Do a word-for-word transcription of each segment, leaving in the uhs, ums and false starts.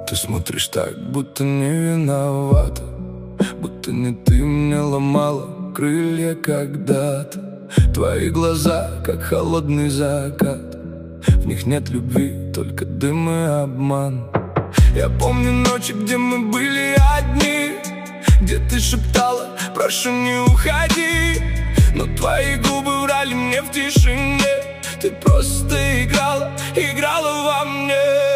Ты смотришь так, будто не виновата, будто не ты мне ломала крылья когда-то. Твои глаза, как холодный закат, в них нет любви, только дым и обман. Я помню ночи, где мы были одни, где ты шептала: прошу, не уходи. Но твои губы врали мне в тишине. Ты просто играла, играла во мне.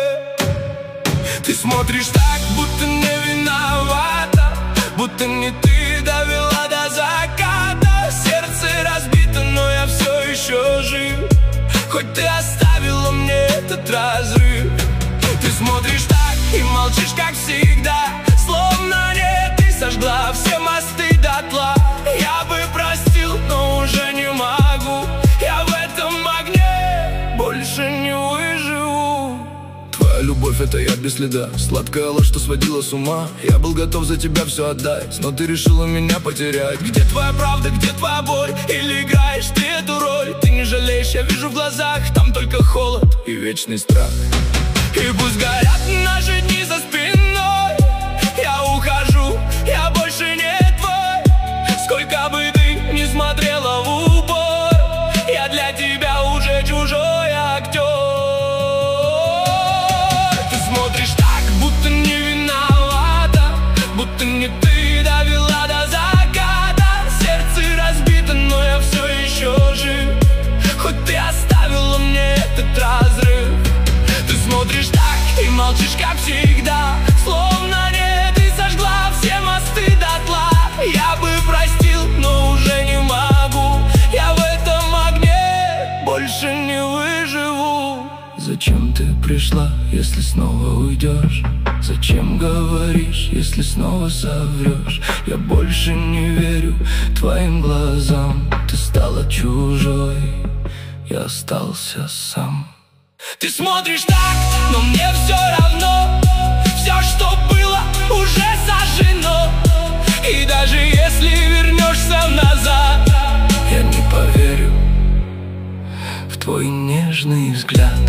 Ты смотришь так, будто не виновата, будто не ты довела до заката. Сердце разбито, но я все еще жив, хоть ты оставила мне этот разрыв. Ты смотришь так и молчишь, как всегда, словно нет, ты сожгла все мосты дотла. Я бы простил, но уже не могу. Я в этом огне больше не выживу. Твоя любовь — это яд без следа, сладкая ложь, что сводила с ума. Я был готов за тебя все отдать, но ты решила меня потерять. Где твоя правда, где твоя боль? Или играешь ты эту роль? Ты не жалеешь, я вижу в глазах, там только холод и вечный страх. И пусть горят наши дни за спиной, я ухожу, я больше не твой. Сколько бы ты ни смотрела в упор, я для тебя уже чужой актер. Ты смотришь так, будто не виновата, будто не ты довела до заката. Сердце разбито, но я все еще жив, хоть ты оставила мне этот разрыв. Ты смотришь так и молчишь, как всегда, словно нет, ты сожгла все мосты дотла. Я бы простил, но уже не могу. Я в этом огне больше не выживу. Зачем ты пришла, если снова уйдешь? Зачем говоришь, если снова соврешь? Я больше не верю твоим глазам. Ты стала чужой, я остался сам. Ты смотришь так, но мне все равно. Все, что было, уже сожжено. И даже если вернешься назад, я не поверю в твой нежный взгляд.